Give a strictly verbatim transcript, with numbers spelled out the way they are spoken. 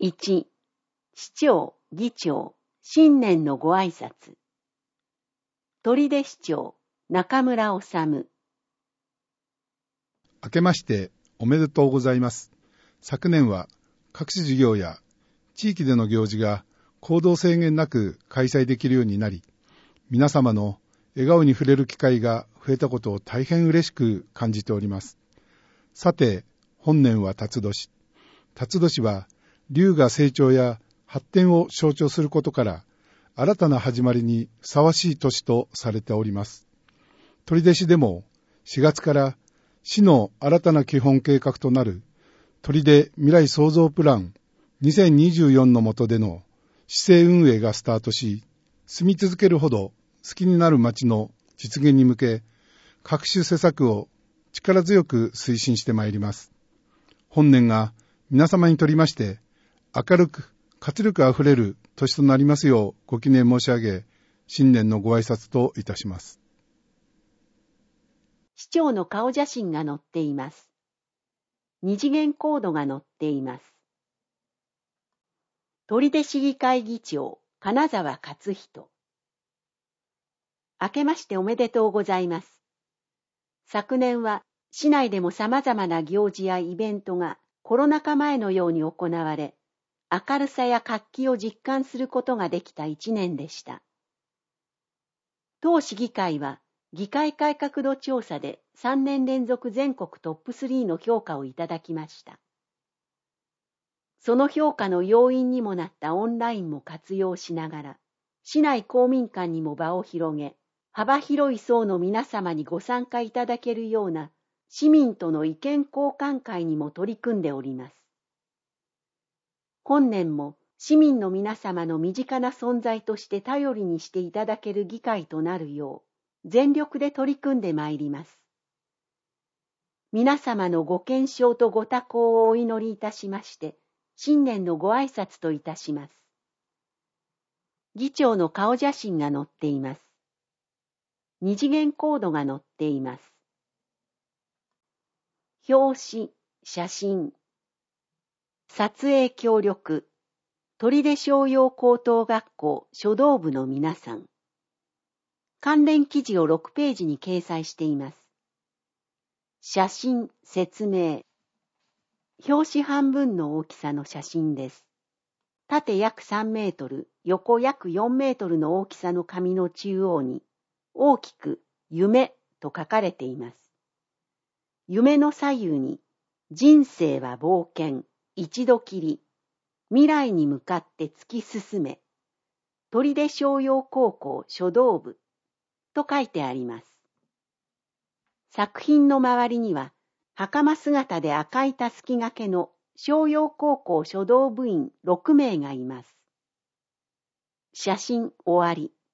いち、市長、議長、新年のご挨拶。取手市長、中村治。 明けましておめでとうございます。昨年は各種事業や地域での行事が行動制限なく開催できるようになり、皆様の笑顔に触れる機会が増えたことを大変嬉しく感じております。さて、本年は辰年。辰年は龍が成長や発展を象徴することから、新たな始まりにふさわしい年とされております。取手市でもしがつから市の新たな基本計画となる取手未来創造プランにせんにじゅうよんの下での市政運営がスタートし、住み続けるほど好きになる街の実現に向け、各種施策を力強く推進してまいります。本年が皆様にとりまして明るく活力あふれる年となりますようご祈念申し上げ、新年のご挨拶といたします。 市長の顔写真が載っています。二次元コードが載っています。取手市議会議長、金沢勝人。明けましておめでとうございます。昨年は市内でも様々な行事やイベントがコロナ禍前のように行われ、明るさや活気を実感することができた一年でした。当市議会は議会改革度調査でさんねん連続全国トップスリーの評価をいただきました。その評価の要因にもなったオンラインも活用しながら、市内公民館にも場を広げ、幅広い層の皆様にご参加いただけるような市民との意見交換会にも取り組んでおります。本年も市民の皆様の身近な存在として頼りにしていただける議会となるよう全力で取り組んでまいります。皆様のご健勝とご多幸をお祈りいたしまして、新年のご挨拶といたします。議長の顔写真が載っています。二次元コードが載っています。表紙、写真。撮影協力、取手商陽高等学校書道部の皆さん。関連記事をろくページに掲載しています。写真、説明。表紙半分の大きさの写真です。縦約さんメートル、横約よんメートルの大きさの紙の中央に、大きく夢と書かれています。夢の左右に、人生は冒険。一度きり、未来に向かって突き進め、取手商陽高校書道部と書いてあります。作品の周りには、袴姿で赤いたすき掛けの商陽高校書道部員ろくめいがいます。写真終わり。